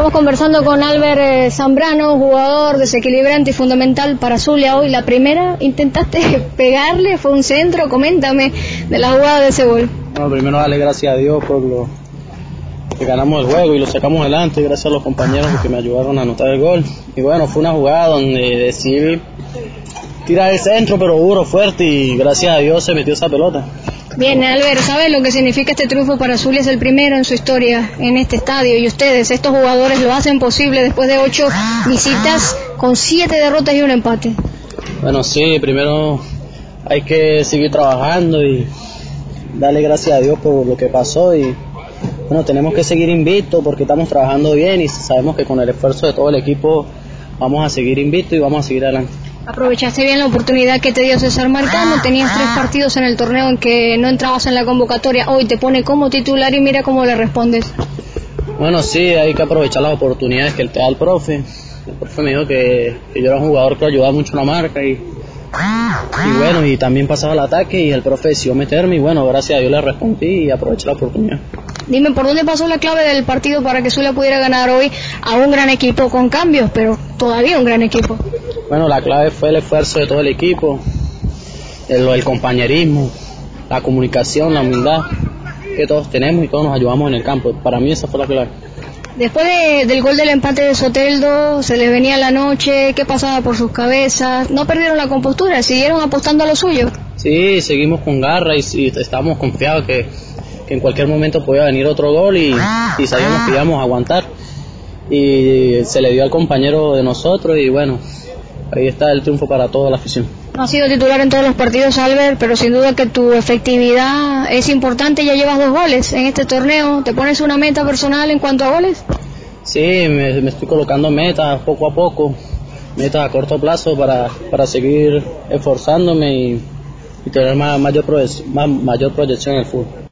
Estamos conversando con Albert Zambrano, jugador desequilibrante y fundamental para Zulia hoy. La primera, intentaste pegarle, fue un centro, coméntame de la jugada de ese gol. Bueno, primero darle gracias a Dios por lo que ganamos el juego y lo sacamos adelante, gracias a los compañeros que me ayudaron a anotar el gol. Y bueno, fue una jugada donde decidí tirar el centro, pero duro, fuerte, y gracias a Dios se metió esa pelota. Bien, Albert, ¿sabes lo que significa este triunfo para Zulia? Es el primero en su historia en este estadio, y ustedes, estos jugadores, lo hacen posible después de 8 visitas con 7 derrotas y un empate. Bueno, sí, primero hay que seguir trabajando y darle gracias a Dios por lo que pasó, y bueno, tenemos que seguir invictos porque estamos trabajando bien y sabemos que con el esfuerzo de todo el equipo vamos a seguir invictos y vamos a seguir adelante. Aprovechaste bien la oportunidad que te dio César Marcano, tenías 3 partidos en el torneo en que no entrabas en la convocatoria, hoy te pone como titular y mira cómo le respondes. Bueno, sí, hay que aprovechar las oportunidades que te da el profe. El profe me dijo que yo era un jugador que ayudaba mucho a la marca y bueno, y también pasaba el ataque y el profe decidió meterme y bueno, gracias a Dios le respondí y aproveché la oportunidad. Dime, ¿por dónde pasó la clave del partido para que Zulia pudiera ganar hoy a un gran equipo con cambios, pero todavía un gran equipo? Bueno, la clave fue el esfuerzo de todo el equipo, el compañerismo, la comunicación, la humildad que todos tenemos y todos nos ayudamos en el campo. Para mí esa fue la clave. Después del gol del empate de Soteldo, se les venía la noche, ¿qué pasaba por sus cabezas? ¿No perdieron la compostura? ¿Siguieron apostando a lo suyo? Sí, seguimos con garra y estábamos confiados que en cualquier momento podía venir otro gol y sabíamos que íbamos a aguantar. Y se le dio al compañero de nosotros y bueno, ahí está el triunfo para toda la afición. No has sido titular en todos los partidos, Albert, pero sin duda que tu efectividad es importante. Ya llevas 2 goles en este torneo. ¿Te pones una meta personal en cuanto a goles? Sí, me estoy colocando metas poco a poco, metas a corto plazo para seguir esforzándome y tener mayor proyección en el fútbol.